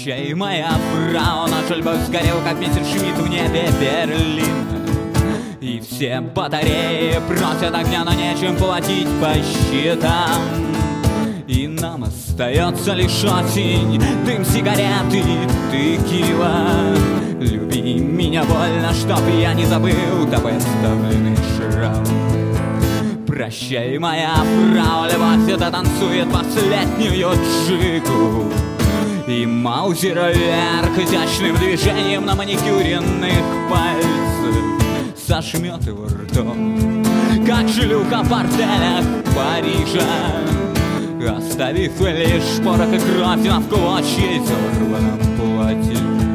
Прощай, моя фрау, наш альбом сгорел, как Мессершмитт в небе Берлина. И все батареи просят огня, но нечем платить по счетам. И нам остается лишь осень, дым сигареты, текила. Люби меня больно, чтоб я не забыл тобой оставленный шрам. Прощай, моя фрау, любовь это танцует последнюю джигу. И маузер вверх изящным движением на маникюренных пальцах сожмет его ртом, как шлюха в борделях Парижа, оставив лишь порох и кровь на в клочья изорванном платье.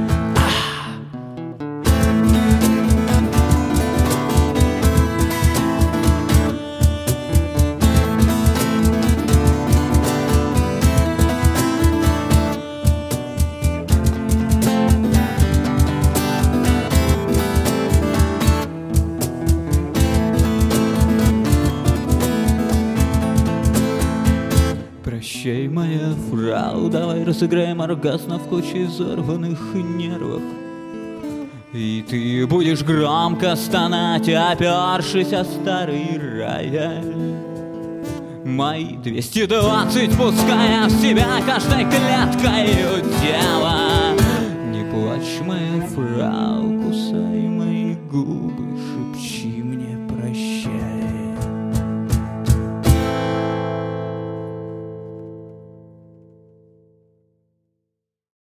Прощай, моя фрау, давай разыграем оргазм в куче изорванных нервов. И ты будешь громко стонать, опершись о старый рояль. Мои 220, пуская в себя каждой клеткой тела. Не плачь, моя фрау, кусай мои губы.